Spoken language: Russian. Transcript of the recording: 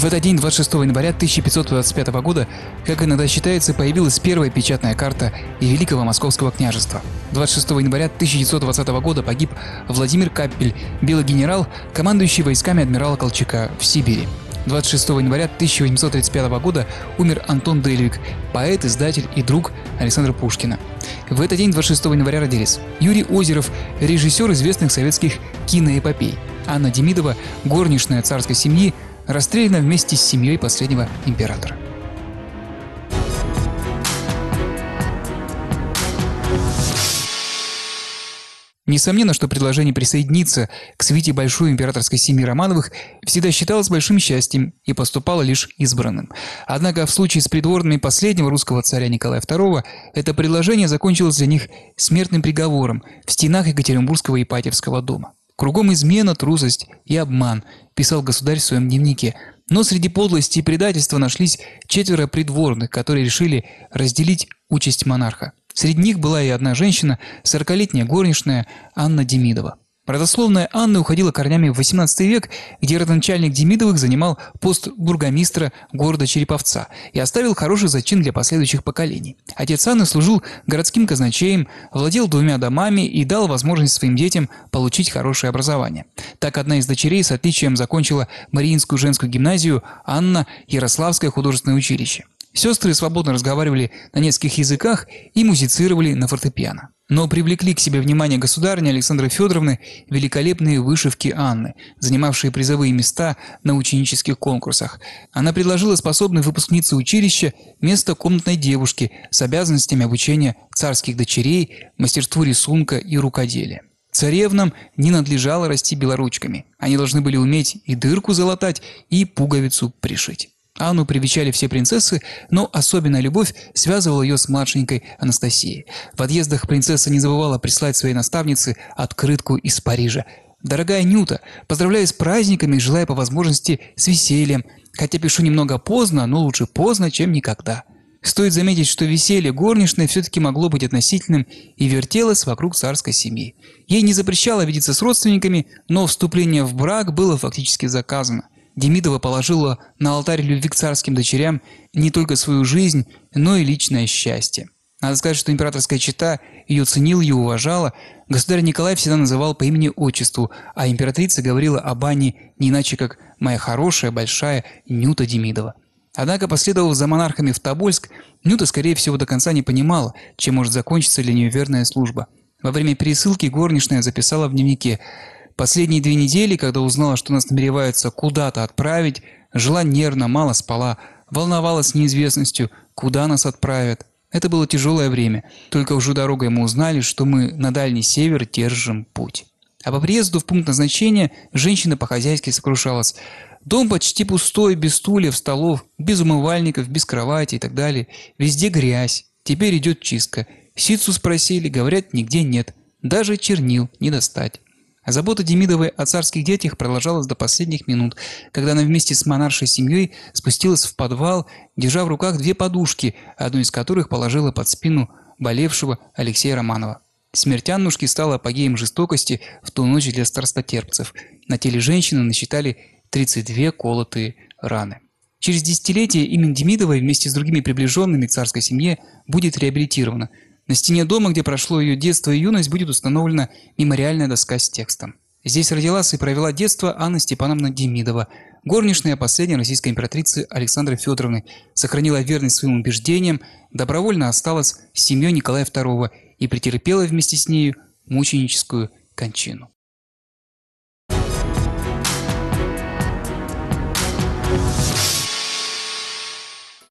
В этот день, 26 января 1525 года, как иногда считается, появилась первая печатная карта Великого Московского княжества. 26 января 1920 года погиб Владимир Каппель, белый генерал, командующий войсками адмирала Колчака в Сибири. 26 января 1835 года умер Антон Дельвиг, поэт, издатель и друг Александра Пушкина. В этот день, 26 января, родились Юрий Озеров, режиссер известных советских киноэпопей, Анна Демидова, горничная царской семьи, расстреляна вместе с семьей последнего императора. Несомненно, что предложение присоединиться к свите большой императорской семьи Романовых всегда считалось большим счастьем и поступало лишь избранным. Однако в случае с придворными последнего русского царя Николая II это предложение закончилось для них смертным приговором в стенах Екатеринбургского Ипатьевского дома. «Кругом измена, трусость и обман», – писал государь в своем дневнике. Но среди подлости и предательства нашлись 4 придворных, которые решили разделить участь монарха. Среди них была и одна женщина, 40-летняя горничная Анна Демидова. Родословная Анны уходила корнями в XVIII век, где родоначальник Демидовых занимал пост бургомистра города Череповца и оставил хороший зачин для последующих поколений. Отец Анны служил городским казначеем, владел 2 домами и дал возможность своим детям получить хорошее образование. Так одна из дочерей с отличием закончила Мариинскую женскую гимназию, Анна – Ярославское художественное училище. Сестры свободно разговаривали на нескольких языках и музицировали на фортепиано. Но привлекли к себе внимание государыни Александры Федоровны великолепные вышивки Анны, занимавшие призовые места на ученических конкурсах. Она предложила способной выпускнице училища место комнатной девушки с обязанностями обучения царских дочерей, мастерству рисунка и рукоделия. Царевнам не надлежало расти белоручками. Они должны были уметь и дырку залатать, и пуговицу пришить. Анну привечали все принцессы, но особенная любовь связывала ее с младшенькой Анастасией. В отъездах принцесса не забывала прислать своей наставнице открытку из Парижа. «Дорогая Нюта, поздравляю с праздниками и желаю по возможности с весельем. Хотя пишу немного поздно, но лучше поздно, чем никогда». Стоит заметить, что веселье горничной все-таки могло быть относительным и вертелось вокруг царской семьи. Ей не запрещало видеться с родственниками, но вступление в брак было фактически заказано. Демидова положила на алтарь любви к царским дочерям не только свою жизнь, но и личное счастье. Надо сказать, что императорская чета ее ценила и уважала. Государь Николай всегда называл по имени-отчеству, а императрица говорила об Анне не иначе, как «моя хорошая, большая Нюта Демидова». Однако, последовав за монархами в Тобольск, Нюта, скорее всего, до конца не понимала, чем может закончиться для нее верная служба. Во время пересылки горничная записала в дневнике: «Последние 2 недели, когда узнала, что нас намереваются куда-то отправить, жила нервно, мало спала, волновалась неизвестностью, куда нас отправят. Это было тяжелое время. Только уже дорогой мы узнали, что мы на Дальний Север держим путь». А по приезду в пункт назначения женщина по-хозяйски сокрушалась: «Дом почти пустой, без стульев, столов, без умывальников, без кровати и так далее. Везде грязь. Теперь идет чистка. Ситцу спросили, говорят, нигде нет. Даже чернил не достать». А забота Демидовой о царских детях продолжалась до последних минут, когда она вместе с монаршей семьей спустилась в подвал, держа в руках 2 подушки, одну из которых положила под спину болевшего Алексея Романова. Смерть Аннушки стала апогеем жестокости в ту ночь для страстотерпцев. На теле женщины насчитали 32 колотые раны. Через десятилетия имя Демидовой вместе с другими приближенными к царской семье будет реабилитировано. На стене дома, где прошло ее детство и юность, будет установлена мемориальная доска с текстом. Здесь родилась и провела детство Анна Степановна Демидова, горничная последней российской императрицы Александры Федоровны, сохранила верность своим убеждениям, добровольно осталась с семьей Николая II и претерпела вместе с нею мученическую кончину.